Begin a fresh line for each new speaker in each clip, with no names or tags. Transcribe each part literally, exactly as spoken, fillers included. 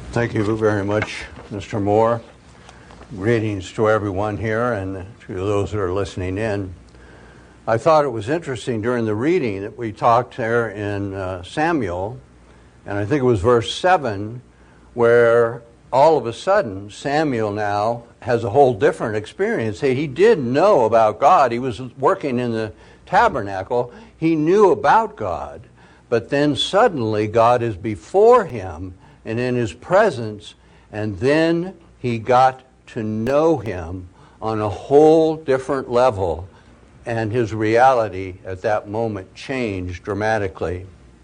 Thank you very much, Mister Moore. Greetings to everyone here and to those that are listening in. I thought it was interesting during the reading that we talked there in uh, Samuel, and I think it was verse seven, where all of a sudden Samuel now has a whole different experience. He did know about God. He was working in the tabernacle. He knew about God, but then suddenly God is before him and in his presence, and then he got to know him on a whole different level, and his reality at that moment changed dramatically.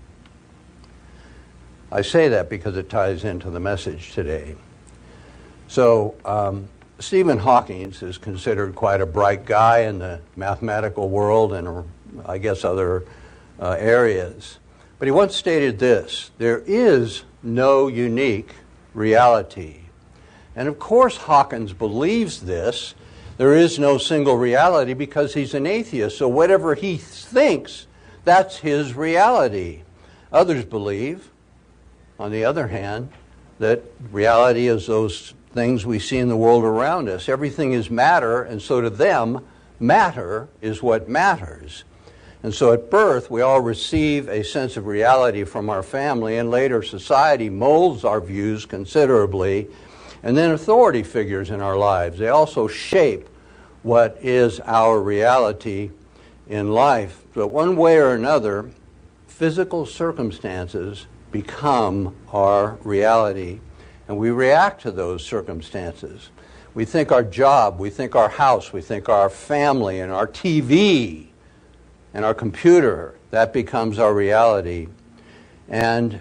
I say that because it ties into the message today. So, um, Stephen Hawking is considered quite a bright guy in the mathematical world and I guess other uh, areas. But he once stated this: there is no unique reality. And of course Hawkins believes this. There is no single reality because he's an atheist. So whatever he thinks, that's his reality. Others believe, on the other hand, that reality is those things we see in the world around us. Everything is matter, and so to them, matter is what matters. And so at birth, we all receive a sense of reality from our family, and later society molds our views considerably. And then authority figures in our lives, they also shape what is our reality in life. But one way or another, physical circumstances become our reality, and we react to those circumstances. We think our job, we think our house, we think our family and our T V and our computer, that becomes our reality. And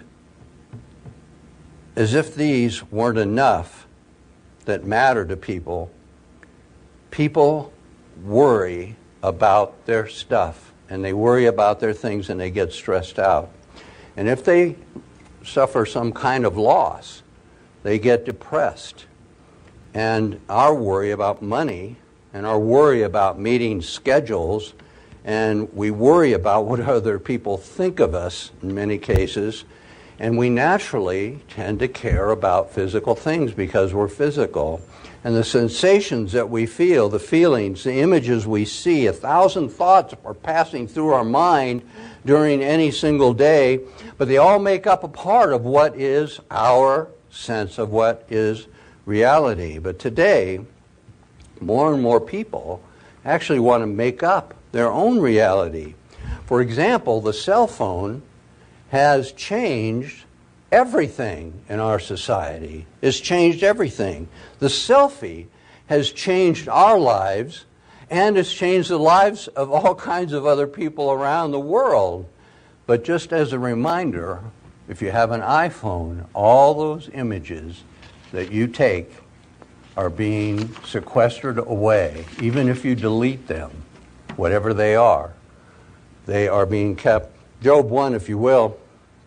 as if these weren't enough that matter to people, people worry about their stuff, and they worry about their things, and they get stressed out. And if they suffer some kind of loss, they get depressed. And our worry about money and our worry about meeting schedules, and we worry about what other people think of us in many cases, and we naturally tend to care about physical things because we're physical. And the sensations that we feel, the feelings, the images we see, a thousand thoughts are passing through our mind during any single day, but they all make up a part of what is our sense of what is reality. But today, more and more people actually want to make up their own reality. For example, the cell phone has changed everything in our society. It's changed everything. The selfie has changed our lives, and it's changed the lives of all kinds of other people around the world. But just as a reminder, if you have an iPhone, all those images that you take are being sequestered away. Even if you delete them, whatever they are, they are being kept. Job one, if you will.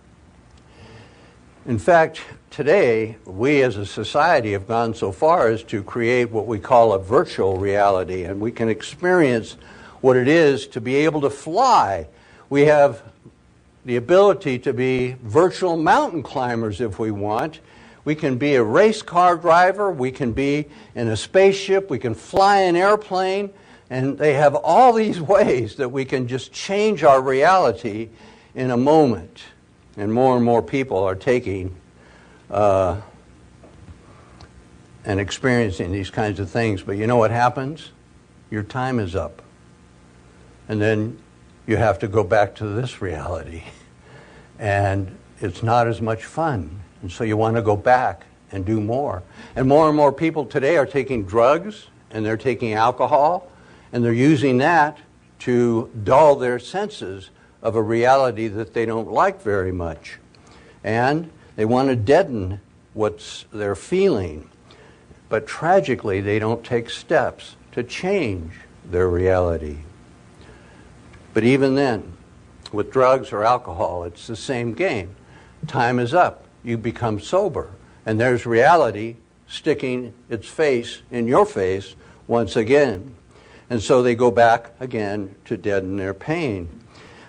In fact, today, we as a society have gone so far as to create what we call a virtual reality, and we can experience what it is to be able to fly. We have the ability to be virtual mountain climbers if we want. We can be a race car driver, we can be in a spaceship, we can fly an airplane, and they have all these ways that we can just change our reality in a moment. And more and more people are taking uh, and experiencing these kinds of things. But you know what happens? Your time is up. And then you have to go back to this reality. And it's not as much fun. And so you want to go back and do more. And more and more people today are taking drugs, and they're taking alcohol, and they're using that to dull their senses of a reality that they don't like very much. And they want to deaden what they're feeling. But tragically, they don't take steps to change their reality. But even then, with drugs or alcohol, it's the same game. Time is up. You become sober. And there's reality sticking its face in your face once again. And so they go back again to deaden their pain.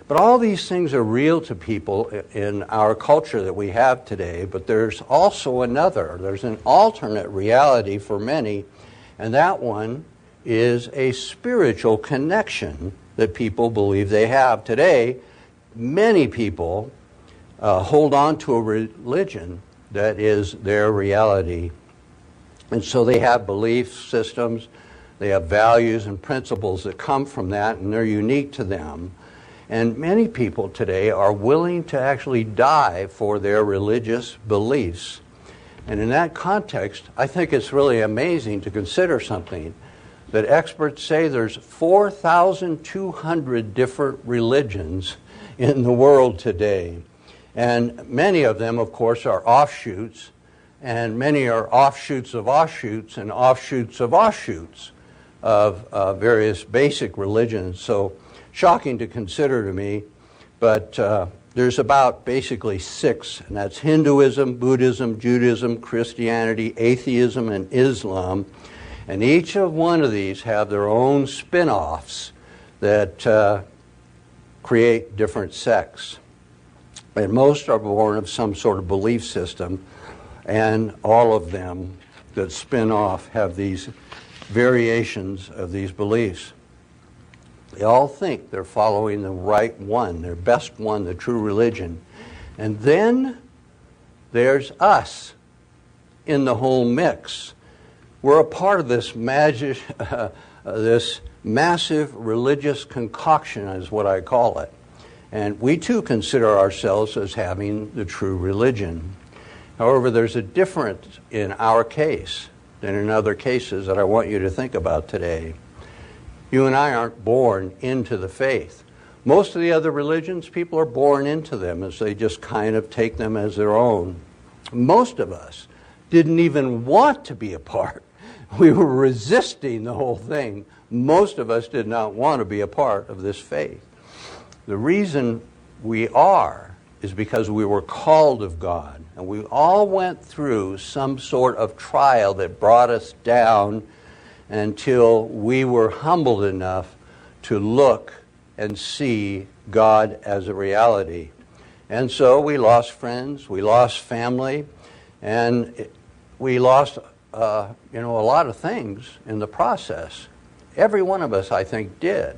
But all these things are real to people in our culture that we have today, but there's also another. There's an alternate reality for many, and that one is a spiritual connection that people believe they have. Today, many people uh, hold on to a religion that is their reality. And so they have belief systems, they have values and principles that come from that, and they're unique to them. And many people today are willing to actually die for their religious beliefs. And in that context, I think it's really amazing to consider something that experts say there's four thousand two hundred different religions in the world today. And many of them, of course, are offshoots, and many are offshoots of offshoots and offshoots of offshoots of uh, various basic religions. So shocking to consider to me, but uh, there's about basically six, and that's Hinduism, Buddhism, Judaism, Christianity, atheism, and Islam. And each of one of these have their own spin-offs that uh, create different sects. And most are born of some sort of belief system, and all of them that spin off have these variations of these beliefs. They all think they're following the right one, their best one, the true religion. And then there's us in the whole mix. We're a part of this magic, uh, this massive religious concoction is what I call it. And we too consider ourselves as having the true religion. However, there's a difference in our case than in other cases that I want you to think about today. You and I aren't born into the faith. Most of the other religions, people are born into them as they just kind of take them as their own. Most of us didn't even want to be a part. We were resisting the whole thing. Most of us did not want to be a part of this faith. The reason we are is because we were called of God, and we all went through some sort of trial that brought us down until we were humbled enough to look and see God as a reality. And so we lost friends, we lost family, and we lost uh, you know, a lot of things in the process. Every one of us, I think, did.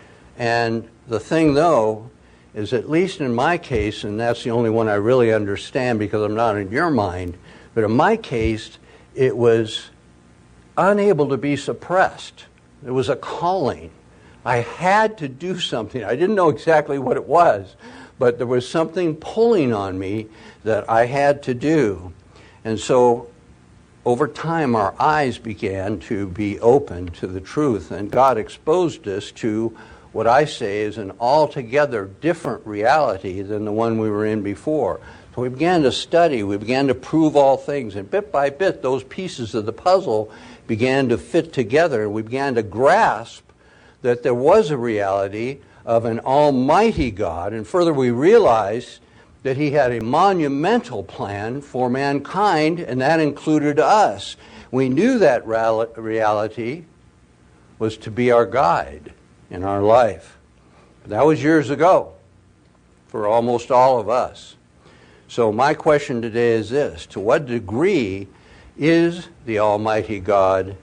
And the thing, though, is at least in my case, and that's the only one I really understand because I'm not in your mind, but in my case, it was unable to be suppressed. It was a calling. I had to do something. I didn't know exactly what it was, but there was something pulling on me that I had to do. And so over time, our eyes began to be open to the truth, and God exposed us to what I say is an altogether different reality than the one we were in before. So we began to study, we began to prove all things, and bit by bit, those pieces of the puzzle began to fit together, and we began to grasp that there was a reality of an almighty God, and further we realized that he had a monumental plan for mankind, and that included us. We knew that reality was to be our guide in our life. That was years ago for almost all of us. So my question today is this: to what degree is the Almighty God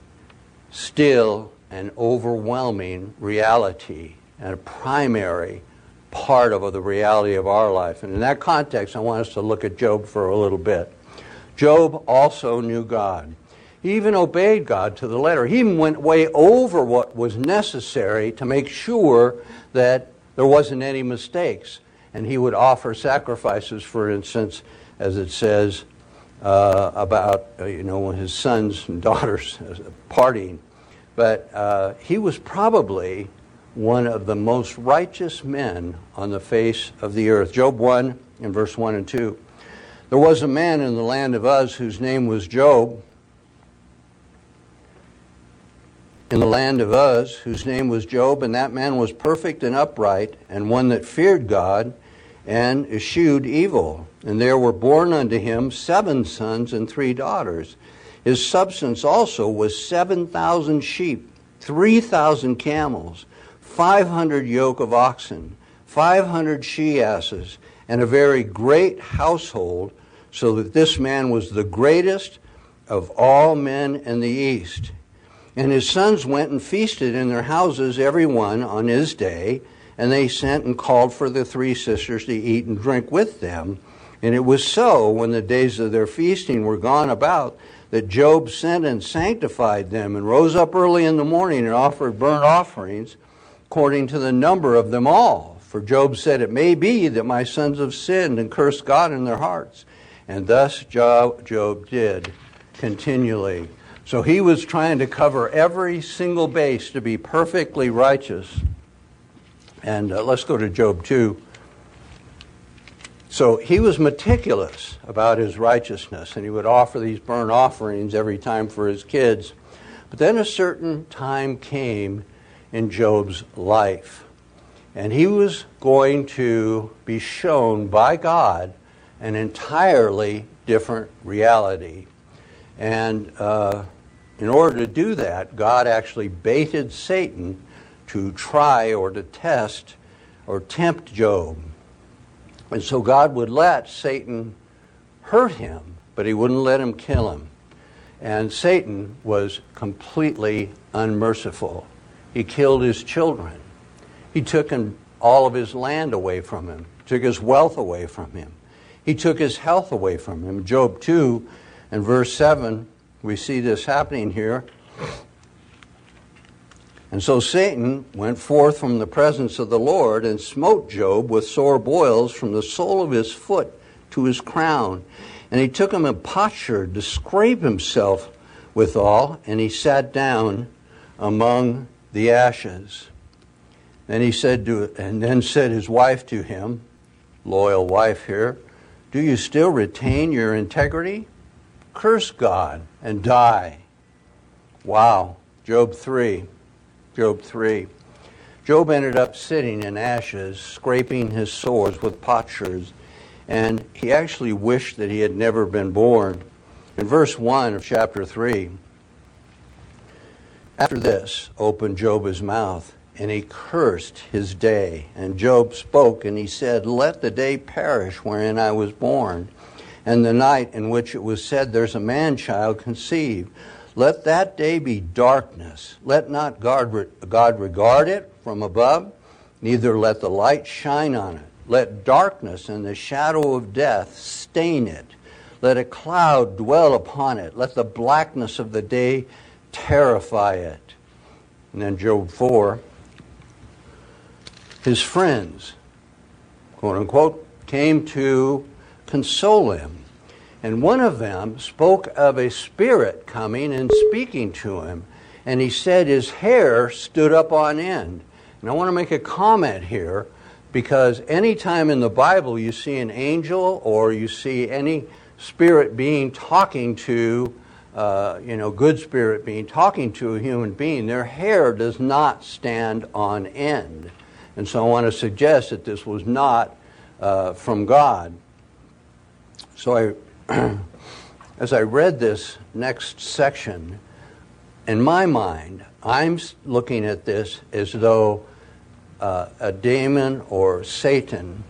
still an overwhelming reality and a primary part of the reality of our life? And in that context, I want us to look at Job for a little bit. Job also knew God. He even obeyed God to the letter. He even went way over what was necessary to make sure that there wasn't any mistakes. And he would offer sacrifices, for instance, as it says uh, about, uh, you know, his sons and daughters partying. But uh, he was probably one of the most righteous men on the face of the earth. Job one, in verse one and two. There was a man in the land of Uz whose name was Job. In the land of Uz, whose name was Job, and that man was perfect and upright, and one that feared God, and eschewed evil. And there were born unto him seven sons and three daughters. His substance also was seven thousand sheep, three thousand camels, five hundred yoke of oxen, five hundred she-asses, and a very great household, so that this man was the greatest of all men in the east. And his sons went and feasted in their houses, every one on his day, and they sent and called for the three sisters to eat and drink with them. And it was so, when the days of their feasting were gone about, that Job sent and sanctified them, and rose up early in the morning and offered burnt offerings according to the number of them all. For Job said, it may be that my sons have sinned and cursed God in their hearts. And thus Job did continually. So he was trying to cover every single base to be perfectly righteous. And uh, let's go to Job two. So he was meticulous about his righteousness, and he would offer these burnt offerings every time for his kids. But then a certain time came in Job's life, and he was going to be shown by God an entirely different reality. And uh, in order to do that, God actually baited Satan to try or to test or tempt Job. And so God would let Satan hurt him, but he wouldn't let him kill him. And Satan was completely unmerciful. He killed his children. He took him, all of his land away from him, took his wealth away from him. He took his health away from him. Job two and verse seven, we see this happening here. And so Satan went forth from the presence of the Lord and smote Job with sore boils from the sole of his foot to his crown. And he took him a potsherd to scrape himself withal, and he sat down among the ashes. And he said to, and then said his wife to him, loyal wife here, do you still retain your integrity? Curse God and die. Wow. Job three. Job three. Job ended up sitting in ashes, scraping his sores with potsherds, and he actually wished that he had never been born. In verse one of chapter three, after this opened Job his mouth, and he cursed his day. And Job spoke, and he said, let the day perish wherein I was born, and the night in which it was said, there's a man-child conceived. Let that day be darkness. Let not God, God regard it from above, neither let the light shine on it. Let darkness and the shadow of death stain it. Let a cloud dwell upon it. Let the blackness of the day terrify it. And then Job four, his friends, quote unquote, came to console him. And one of them spoke of a spirit coming and speaking to him. And he said his hair stood up on end. And I want to make a comment here, because any time in the Bible you see an angel or you see any spirit being talking to, uh, you know, good spirit being talking to a human being, their hair does not stand on end. And so I want to suggest that this was not uh, from God. So I... As I read this next section, in my mind, I'm looking at this as though uh, a demon or Satan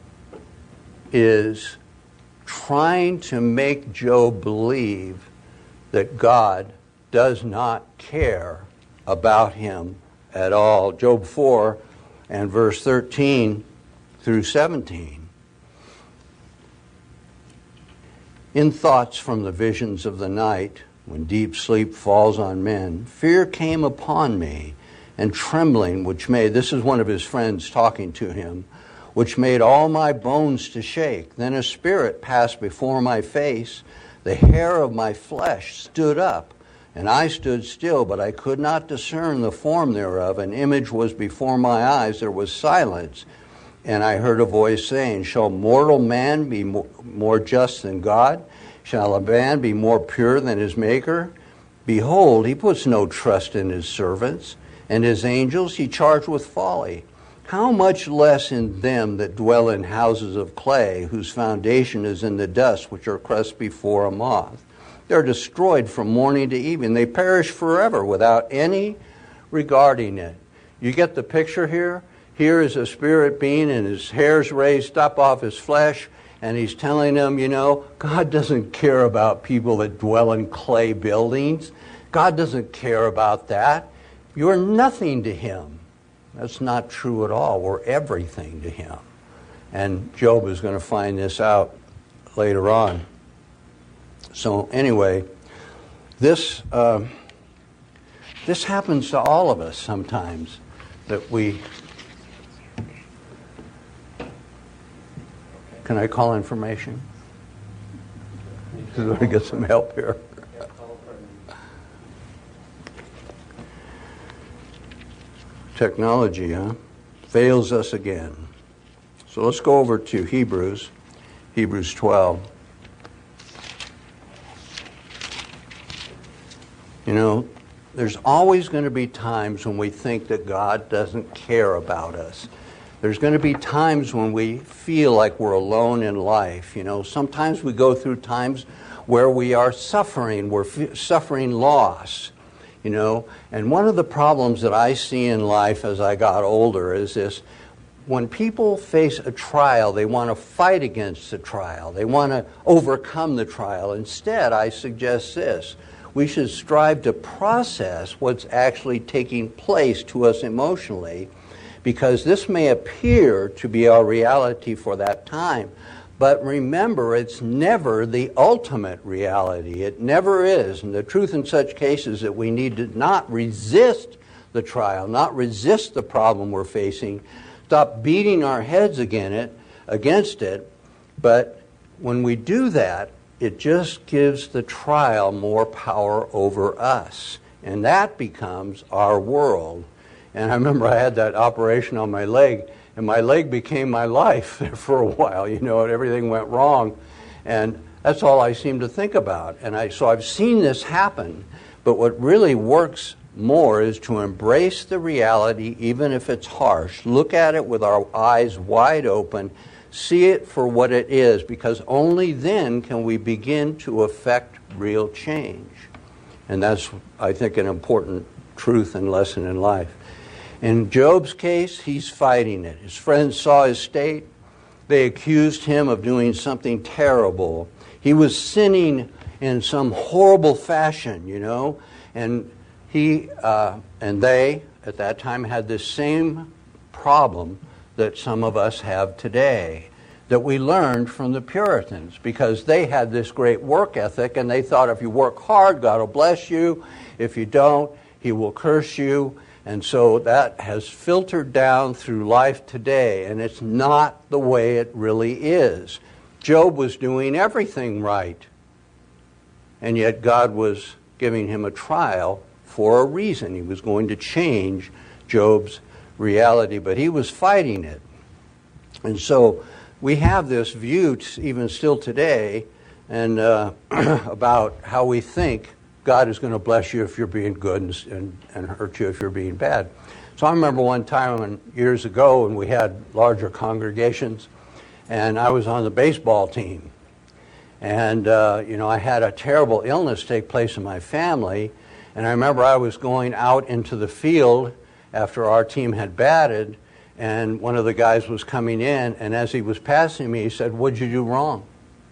is trying to make Job believe that God does not care about him at all. Job four and verse thirteen through seventeen. In thoughts from the visions of the night, when deep sleep falls on men, fear came upon me, and trembling, which made, this is one of his friends talking to him, which made all my bones to shake. Then a spirit passed before my face, the hair of my flesh stood up, and I stood still, but I could not discern the form thereof. An image was before my eyes, there was silence. And I heard a voice saying, shall mortal man be more just than God? Shall a man be more pure than his Maker? Behold, he puts no trust in his servants, and his angels he charged with folly. How much less in them that dwell in houses of clay, whose foundation is in the dust, which are crushed before a moth? They're destroyed from morning to evening. They perish forever without any regarding it. You get the picture here? here is a spirit being and his hair's raised up off his flesh, and he's telling them, you know, God doesn't care about people that dwell in clay buildings. God doesn't care about that. You're nothing to him. That's not true at all. We're everything to him. And Job is going to find this out later on. So anyway, this uh, this happens to all of us sometimes, that we... Can I call information? Because I get some help here. Technology, huh? Fails us again. So let's go over to Hebrews, Hebrews twelve. You know, there's always going to be times when we think that God doesn't care about us. There's going to be times when we feel like we're alone in life. You know, sometimes we go through times where we are suffering, we're f- suffering loss. You know, and one of the problems that I see in life as I got older is this: when people face a trial, they want to fight against the trial. They want to overcome the trial. Instead, I suggest this: we should strive to process what's actually taking place to us emotionally, because this may appear to be our reality for that time. But remember, it's never the ultimate reality. It never is. And the truth in such cases is that we need to not resist the trial, not resist the problem we're facing, stop beating our heads against it, against it. But when we do that, it just gives the trial more power over us. And that becomes our world. And I remember I had that operation on my leg, and my leg became my life for a while, you know, and everything went wrong. And that's all I seemed to think about. And I so I've seen this happen, but what really works more is to embrace the reality, even if it's harsh. Look at it with our eyes wide open, see it for what it is, because only then can we begin to affect real change. And that's, I think, an important truth and lesson in life. In Job's case, he's fighting it. His friends saw his state. They accused him of doing something terrible. He was sinning in some horrible fashion, you know. And he uh, and they, at that time, had this same problem that some of us have today, that we learned from the Puritans, because they had this great work ethic, and they thought if you work hard, God will bless you. If you don't, he will curse you. And so that has filtered down through life today, and it's not the way it really is. Job was doing everything right, and yet God was giving him a trial for a reason. He was going to change Job's reality, but he was fighting it. And so we have this view, even still today, and uh, about how we think God is going to bless you if you're being good and, and, and hurt you if you're being bad. So I remember one time when, years ago when we had larger congregations, and I was on the baseball team. And, uh, you know, I had a terrible illness take place in my family, and I remember I was going out into the field after our team had batted, and one of the guys was coming in, and as he was passing me, he said, "What'd you do wrong?"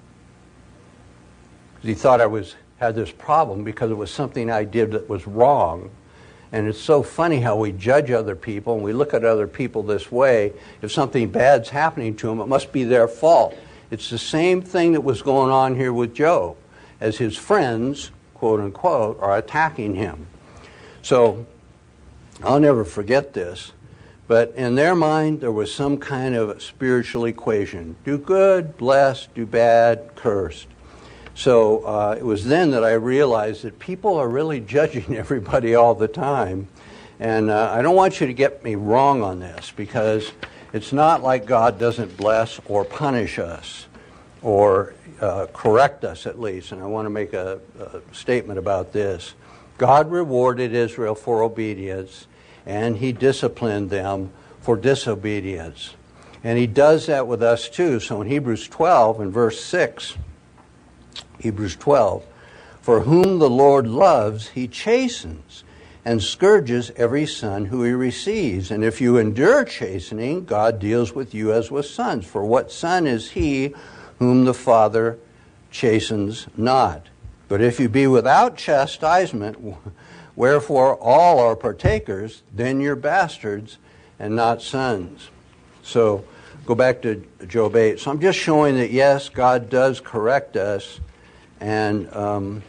Because he thought I was had this problem because it was something I did that was wrong. And it's so funny how we judge other people and we look at other people this way. If something bad's happening to them, it must be their fault. It's the same thing that was going on here with Job, as his friends, quote unquote, are attacking him. So I'll never forget this, but in their mind there was some kind of spiritual equation: do good, blessed; do bad, cursed. So uh, it was then that I realized that people are really judging everybody all the time. And uh, I don't want you to get me wrong on this, because it's not like God doesn't bless or punish us or uh, correct us, at least. And I want to make a, a statement about this. God rewarded Israel for obedience, and he disciplined them for disobedience. And he does that with us too. So in Hebrews twelve, in verse six, Hebrews twelve, for whom the Lord loves, he chastens and scourges every son who he receives. And if you endure chastening, God deals with you as with sons. For what son is he whom the Father chastens not? But if you be without chastisement, wherefore all are partakers, then you're bastards and not sons. So go back to Job eight. So I'm just showing that, yes, God does correct us, and um,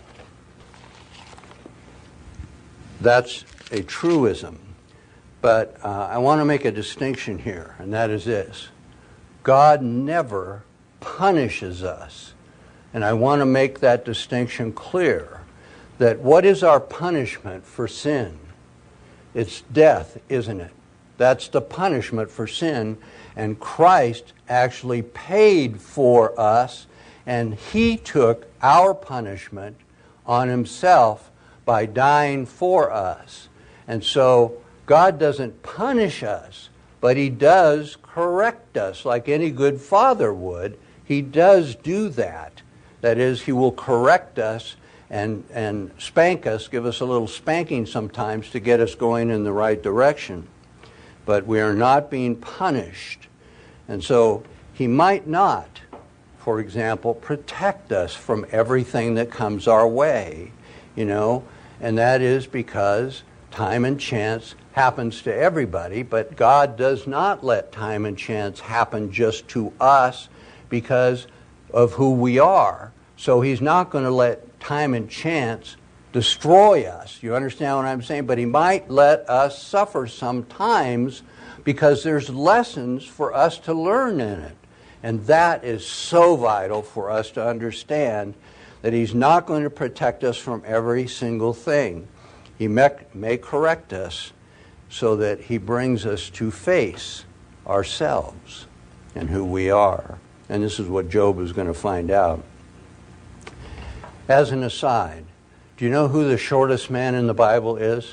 that's a truism. But uh, I want to make a distinction here, and that is this. God never punishes us. And I want to make that distinction clear, that what is our punishment for sin? It's death, isn't it? That's the punishment for sin. And Christ actually paid for us, and he took our punishment on himself by dying for us. And so God doesn't punish us, but he does correct us like any good father would. He does do that. That is, he will correct us and, and spank us, give us a little spanking sometimes to get us going in the right direction. But we are not being punished. And so he might not, for example, protect us from everything that comes our way, you know, and that is because time and chance happens to everybody, but God does not let time and chance happen just to us because of who we are. So he's not going to let time and chance destroy us. You understand what I'm saying? But he might let us suffer sometimes because there's lessons for us to learn in it. And that is so vital for us to understand, that he's not going to protect us from every single thing. He may, may correct us so that he brings us to face ourselves and who we are. And this is what Job is going to find out. As an aside, do you know who the shortest man in the Bible is?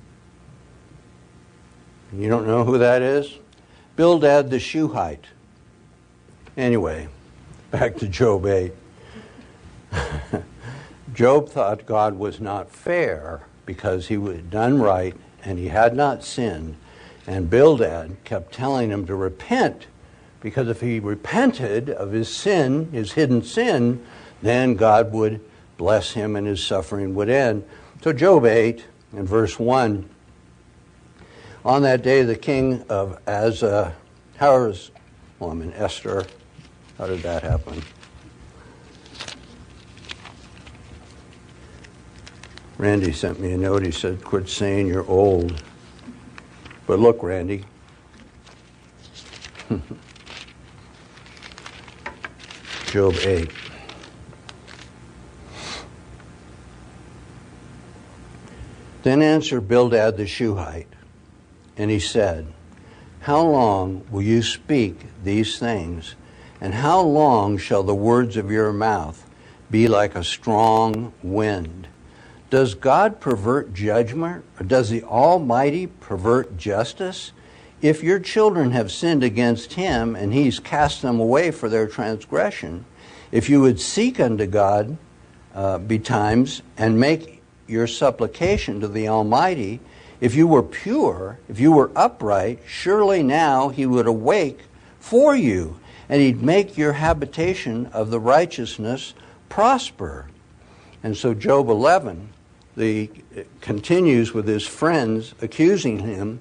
You don't know who that is? Bildad the Shuhite. Anyway, back to Job eight. Job thought God was not fair because he had done right and he had not sinned. And Bildad kept telling him to repent, because if he repented of his sin, his hidden sin, then God would bless him and his suffering would end. So Job eight, in verse one, on that day the king of Azah, how is, well, I'm in Esther. How did that happen? Randy sent me a note. He said, quit saying you're old. But look, Randy. Job eight. Then answered Bildad the Shuhite, and he said, how long will you speak these things, and how long shall the words of your mouth be like a strong wind? Does God pervert judgment, or does the Almighty pervert justice? If your children have sinned against him, and he's cast them away for their transgression, if you would seek unto God uh, betimes, and make your supplication to the Almighty, if you were pure, if you were upright, surely now he would awake for you, and he'd make your habitation of the righteousness prosper. And so Job eleven, the continues with his friends accusing him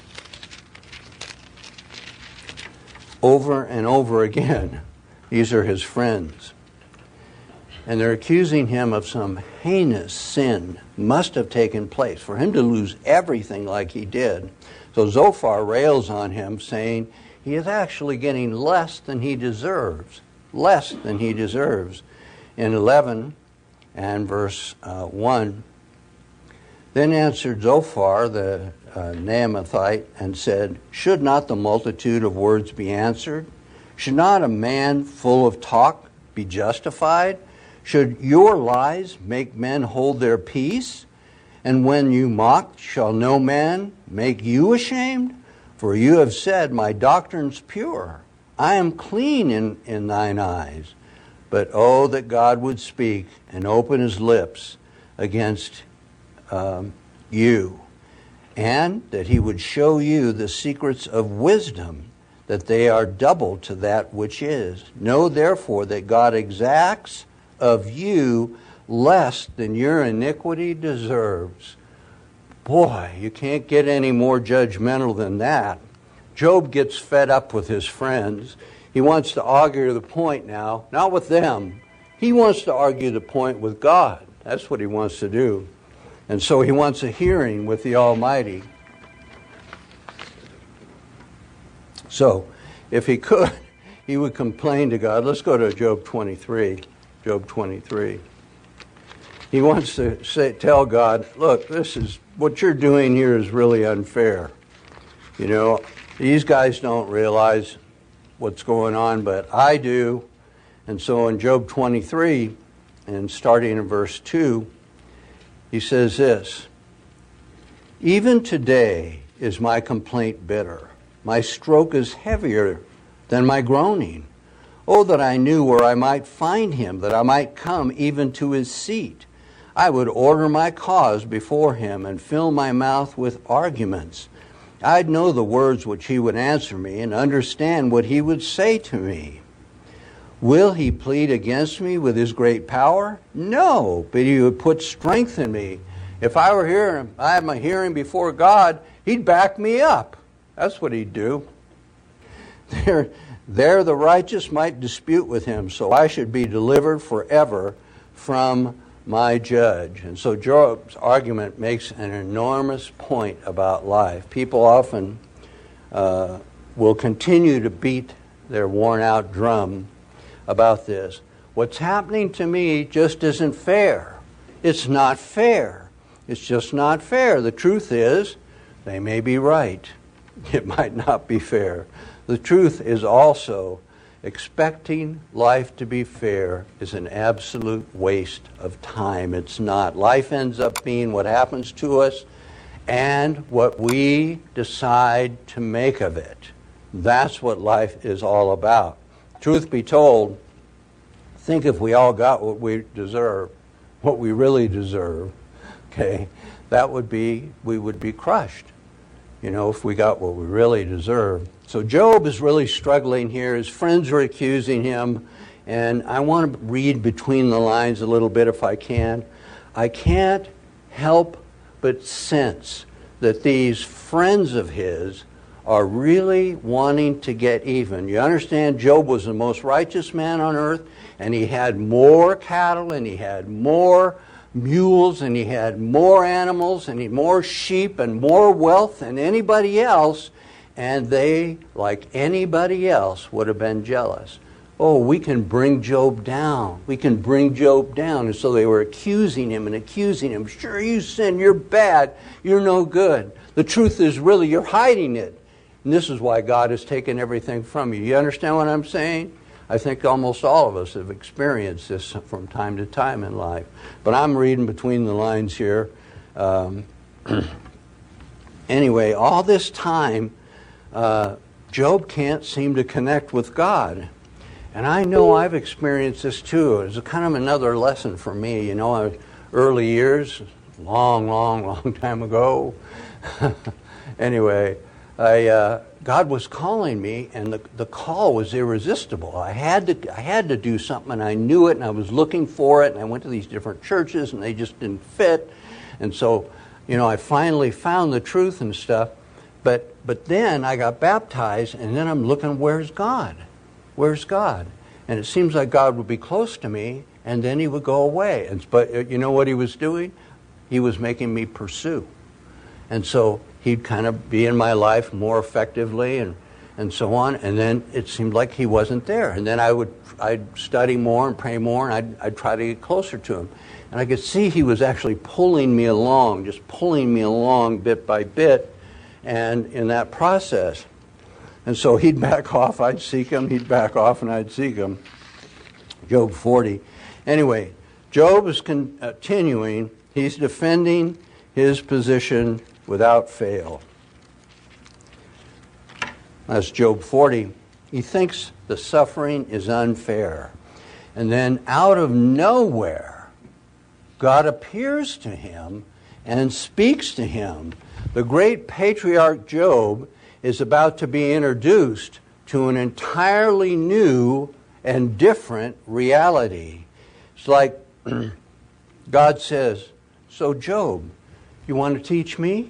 over and over again. These are his friends. And they're accusing him of some heinous sin must have taken place for him to lose everything like he did. So Zophar rails on him, saying he is actually getting less than he deserves. Less than he deserves. In eleven and verse uh, one, then answered Zophar the uh, Naamathite and said, should not the multitude of words be answered? Should not a man full of talk be justified? Should your lies make men hold their peace? And when you mock, shall no man make you ashamed? For you have said, my doctrine's pure. I am clean in, in thine eyes. But oh, that God would speak and open his lips against um, you, and that he would show you the secrets of wisdom, that they are double to that which is. Know therefore that God exacts of you less than your iniquity deserves. Boy, you can't get any more judgmental than that. Job gets fed up with his friends. He wants to argue the point now, not with them. He wants to argue the point with God. That's what he wants to do. And so he wants a hearing with the Almighty. So, if he could, he would complain to God. Let's go to Job twenty-three. Job twenty-three. He wants to say, tell God, look, this is what you're doing here is really unfair. You know, these guys don't realize what's going on, but I do. And so in Job twenty-three, and starting in verse two, he says this, even today is my complaint bitter. My stroke is heavier than my groaning. Oh, that I knew where I might find him, that I might come even to his seat. I would order my cause before him and fill my mouth with arguments. I'd know the words which he would answer me and understand what he would say to me. Will he plead against me with his great power? No, but he would put strength in me. If I were here, I had my hearing before God, he'd back me up. That's what he'd do. There, there the righteous might dispute with him, so I should be delivered forever from my judge. And so Job's argument makes an enormous point about life. People often uh, will continue to beat their worn-out drum about this. What's happening to me just isn't fair. It's not fair. It's just not fair. The truth is, they may be right. It might not be fair. The truth is also, expecting life to be fair is an absolute waste of time. It's not. Life ends up being what happens to us and what we decide to make of it. That's what life is all about. Truth be told, think if we all got what we deserve, what we really deserve, okay, that would be, we would be crushed. You know, if we got what we really deserve. So Job is really struggling here. His friends are accusing him. And I want to read between the lines a little bit if I can. I can't help but sense that these friends of his are really wanting to get even. You understand, Job was the most righteous man on earth, and he had more cattle, and he had more mules, and he had more animals, and he had more sheep and more wealth than anybody else, and they, like anybody else, would have been jealous. Oh, we can bring Job down. We can bring Job down. And so they were accusing him and accusing him. Sure, you sin. You're bad. You're no good. The truth is really you're hiding it. And this is why God has taken everything from you. You understand what I'm saying? I think almost all of us have experienced this from time to time in life. But I'm reading between the lines here. Um, anyway, all this time, uh, Job can't seem to connect with God. And I know I've experienced this too. It's kind of another lesson for me. You know, I, early years, long, long, long time ago. Anyway, I, uh, God was calling me, and the, the call was irresistible. I had to I had to do something, and I knew it, and I was looking for it, and I went to these different churches, and they just didn't fit. And so, you know, I finally found the truth and stuff. But but then I got baptized, and then I'm looking, where's God? Where's God? And it seems like God would be close to me, and then he would go away. And but you know what he was doing? He was making me pursue. And so he'd kind of be in my life more effectively and, and so on. And then it seemed like he wasn't there. And then I would I'd study more and pray more, and I'd, I'd try to get closer to him. And I could see he was actually pulling me along, just pulling me along bit by bit, and in that process. And so he'd back off, I'd seek him, he'd back off, and I'd seek him. Job forty. Anyway, Job is continuing. He's defending his position without fail. That's Job forty. He thinks the suffering is unfair. And then out of nowhere, God appears to him and speaks to him. The great patriarch Job is about to be introduced to an entirely new and different reality. It's like God says, so Job, you want to teach me?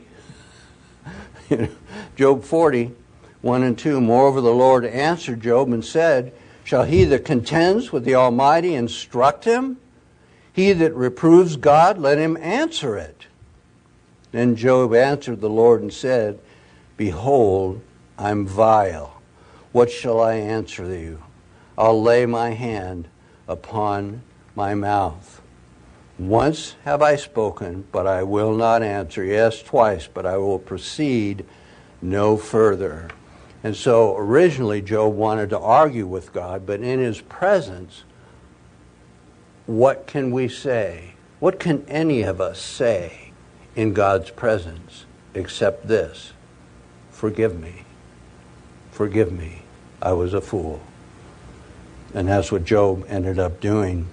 Job forty, one and two, moreover the Lord answered Job and said, shall he that contends with the Almighty instruct him? He that reproves God, let him answer it. Then Job answered the Lord and said, behold, I'm vile. What shall I answer you? I'll lay my hand upon my mouth. Once have I spoken, but I will not answer. Yes, twice, but I will proceed no further. And so originally Job wanted to argue with God, but in his presence, what can we say? What can any of us say in God's presence except this? Forgive me. Forgive me. I was a fool. And that's what Job ended up doing.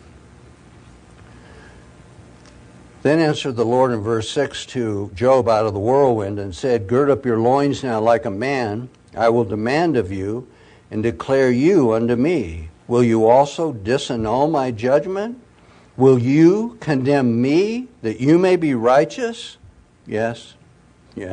Then answered the Lord in verse six to Job out of the whirlwind and said, gird up your loins now like a man. I will demand of you and declare you unto me. Will you also disannul my judgment? Will you condemn me that you may be righteous? Yes. Yeah.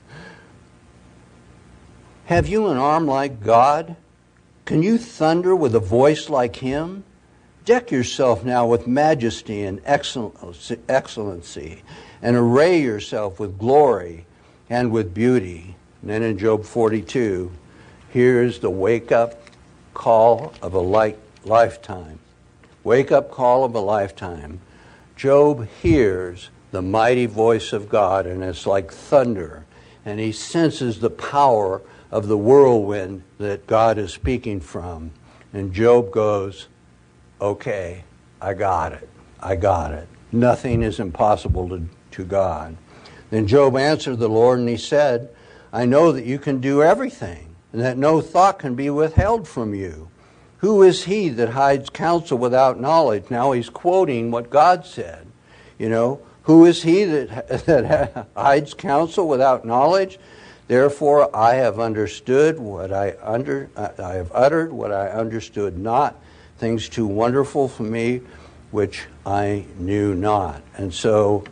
Have you an arm like God? Can you thunder with a voice like him? Deck yourself now with majesty and excellency, and array yourself with glory and with beauty. And then in Job forty-two, here's the wake-up call of a like lifetime. Wake-up call of a lifetime. Job hears the mighty voice of God, and it's like thunder, and he senses the power of the whirlwind that God is speaking from. And Job goes, okay, I got it. I got it. Nothing is impossible to, to God. Then Job answered the Lord, and he said, I know that you can do everything, and that no thought can be withheld from you. Who is he that hides counsel without knowledge? Now he's quoting what God said. You know, who is he that, that hides counsel without knowledge? Therefore I have understood what I under I have uttered what I understood not, things too wonderful for me, which I knew not. And so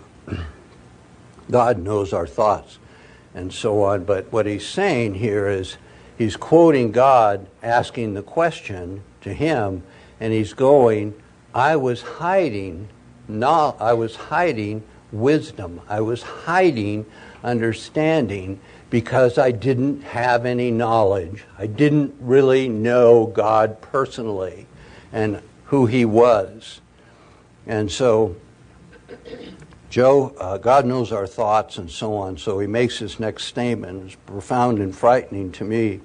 God knows our thoughts and so on. But what he's saying here is he's quoting God, asking the question to him, and he's going, I was hiding, not, I was hiding wisdom. I was hiding understanding because I didn't have any knowledge. I didn't really know God personally and who he was. And so Joe, uh, God knows our thoughts and so on, so he makes this next statement. It's profound and frightening to me.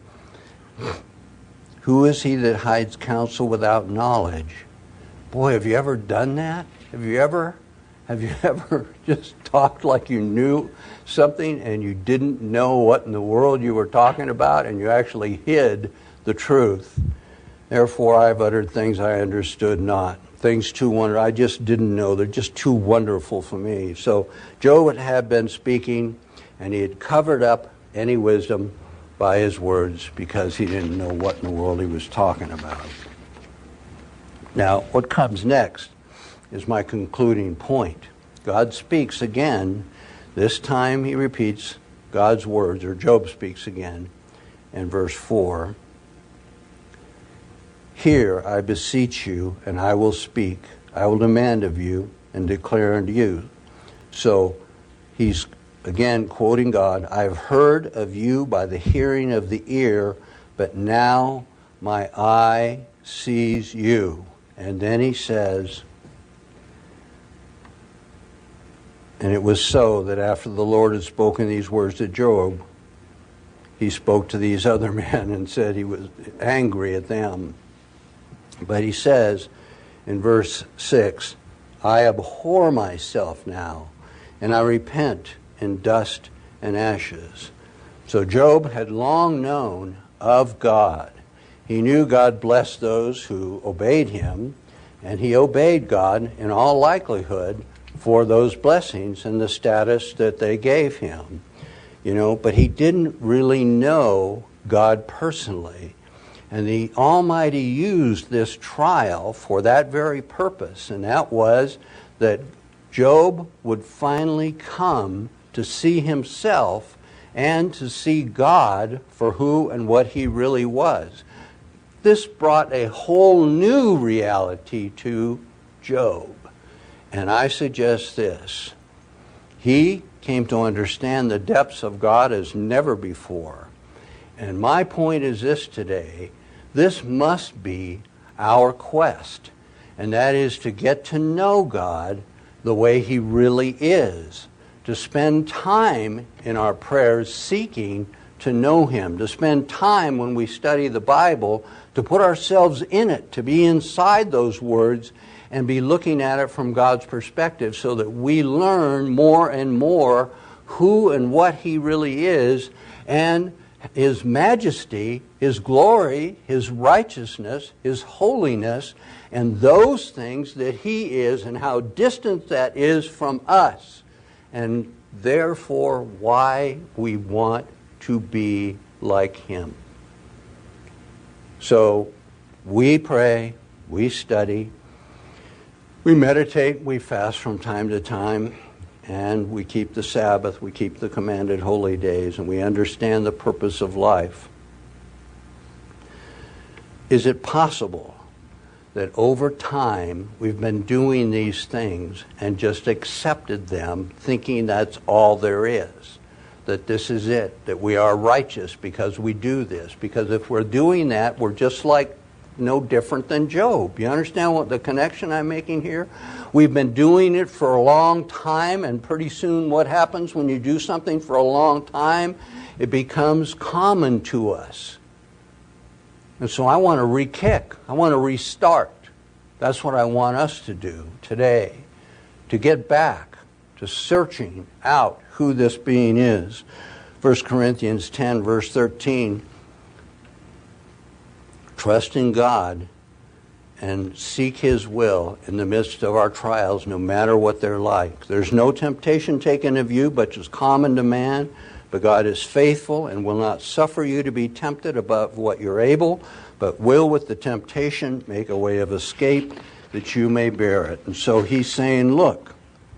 Who is he that hides counsel without knowledge? Boy, have you ever done that? Have you ever, have you ever just talked like you knew something and you didn't know what in the world you were talking about, and you actually hid the truth? Therefore I've uttered things I understood not. Things too wonderful. I just didn't know. They're just too wonderful for me. So Job had been speaking, and he had covered up any wisdom by his words because he didn't know what in the world he was talking about. Now, what comes next is my concluding point. God speaks again. This time he repeats God's words, or Job speaks again in verse four. Hear, I beseech you, and I will speak. I will demand of you and declare unto you. So he's again quoting God. I have heard of you by the hearing of the ear, but now my eye sees you. And then he says, and it was so that after the Lord had spoken these words to Job, he spoke to these other men and said he was angry at them. But he says in verse six, I abhor myself now, and I repent in dust and ashes. So Job had long known of God. He knew God blessed those who obeyed him, and he obeyed God in all likelihood for those blessings and the status that they gave him. You know, but he didn't really know God personally. And the Almighty used this trial for that very purpose, and that was that Job would finally come to see himself and to see God for who and what he really was. This brought a whole new reality to Job. And I suggest this. He came to understand the depths of God as never before. And my point is this today. This must be our quest, and that is to get to know God the way he really is, to spend time in our prayers seeking to know him, to spend time when we study the Bible, to put ourselves in it, to be inside those words and be looking at it from God's perspective so that we learn more and more who and what he really is, and his majesty, his glory, his righteousness, his holiness, and those things that he is and how distant that is from us, and therefore why we want to be like him. So we pray, we study, we meditate, we fast from time to time, and we keep the Sabbath, we keep the commanded holy days, and we understand the purpose of life. Is it possible that over time we've been doing these things and just accepted them, thinking that's all there is? That this is it, that we are righteous because we do this? Because if we're doing that, we're just like no different than Job. You understand what the connection I'm making here? We've been doing it for a long time, and pretty soon what happens when you do something for a long time? It becomes common to us. And so I want to re-kick. I want to restart. That's what I want us to do today, to get back to searching out who this being is. First Corinthians ten, verse thirteen, trust in God and seek his will in the midst of our trials, no matter what they're like. There's no temptation taken of you, but is common to man. But God is faithful and will not suffer you to be tempted above what you're able, but will with the temptation make a way of escape that you may bear it. And so he's saying, look,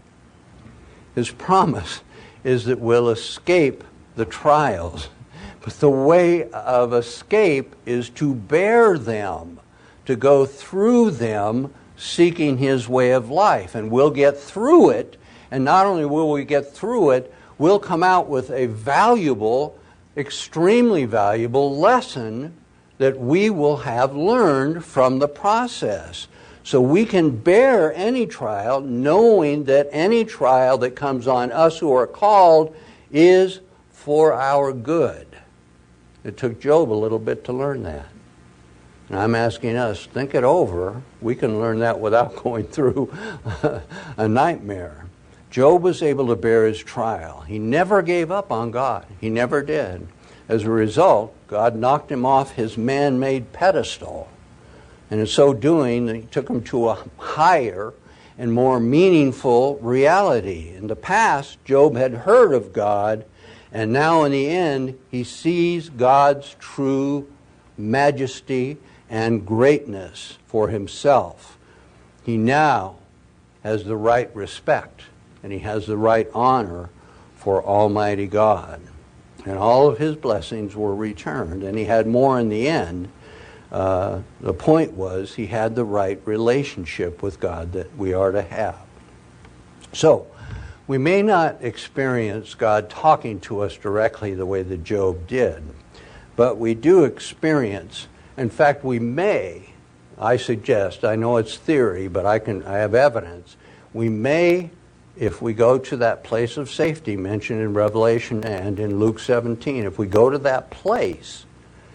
his promise is that we'll escape the trials. But the way of escape is to bear them, to go through them seeking his way of life. And we'll get through it, and not only will we get through it, we'll come out with a valuable, extremely valuable lesson that we will have learned from the process. So we can bear any trial, knowing that any trial that comes on us who are called is for our good. It took Job a little bit to learn that. And I'm asking us, think it over. We can learn that without going through a nightmare. Job was able to bear his trial. He never gave up on God. He never did. As a result, God knocked him off his man-made pedestal. And in so doing, he took him to a higher and more meaningful reality. In the past, Job had heard of God, and now in the end, he sees God's true majesty and greatness for himself. He now has the right respect, and he has the right honor for Almighty God. And all of his blessings were returned, and he had more in the end. Uh, the point was he had the right relationship with God that we are to have. So, we may not experience God talking to us directly the way that Job did, but we do experience, in fact, we may, I suggest, I know it's theory, but I can, I have evidence, we may, if we go to that place of safety mentioned in Revelation and in Luke seventeen, if we go to that place,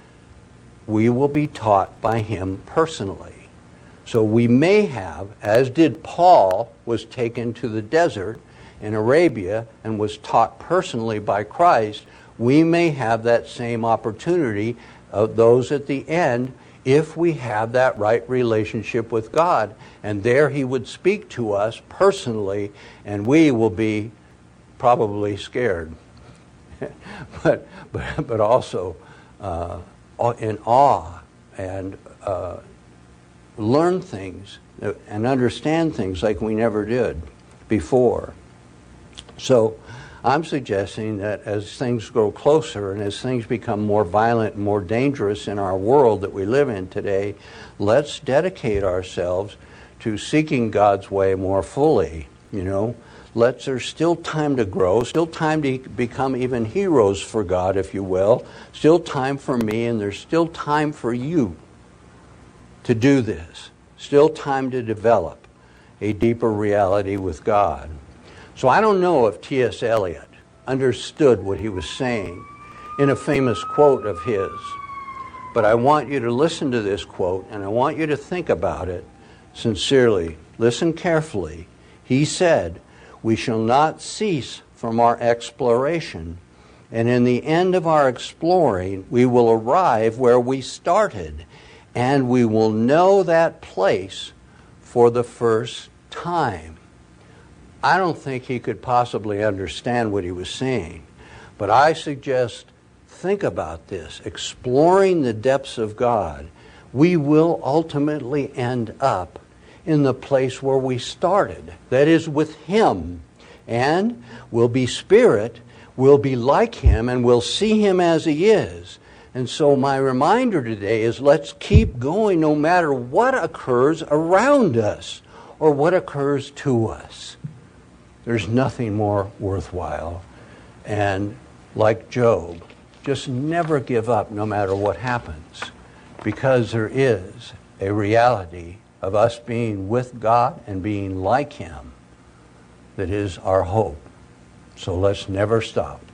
we will be taught by him personally. So we may have, as did Paul, was taken to the desert in Arabia and was taught personally by Christ, we may have that same opportunity of those at the end if we have that right relationship with God. And there He would speak to us personally, and we will be probably scared, but, but, but also uh, in awe, and uh, learn things and understand things like we never did before. So I'm suggesting that as things grow closer and as things become more violent and more dangerous in our world that we live in today, let's dedicate ourselves to seeking God's way more fully. You know, let's, there's still time to grow, still time to become even heroes for God, if you will, still time for me, and there's still time for you to do this, still time to develop a deeper reality with God. So I don't know if T S Eliot understood what he was saying in a famous quote of his, but I want you to listen to this quote, and I want you to think about it sincerely. Listen carefully. He said, "We shall not cease from our exploration, and in the end of our exploring, we will arrive where we started, and we will know that place for the first time." I don't think he could possibly understand what he was saying, but I suggest think about this. Exploring the depths of God, we will ultimately end up in the place where we started, that is, with Him, and we'll be spirit, we'll be like Him, and we'll see Him as He is. And so my reminder today is, let's keep going no matter what occurs around us or what occurs to us. There's nothing more worthwhile. And like Job, just never give up no matter what happens, because there is a reality of us being with God and being like Him that is our hope. So let's never stop.